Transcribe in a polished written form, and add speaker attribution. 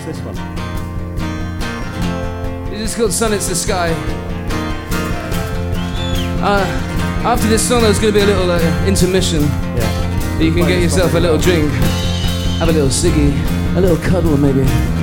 Speaker 1: this one?
Speaker 2: It's called Sun It's the Sky. After this song there's going to be a little intermission.
Speaker 1: Yeah.
Speaker 2: You can get yourself a little drink, have a little ciggy, a little cuddle maybe.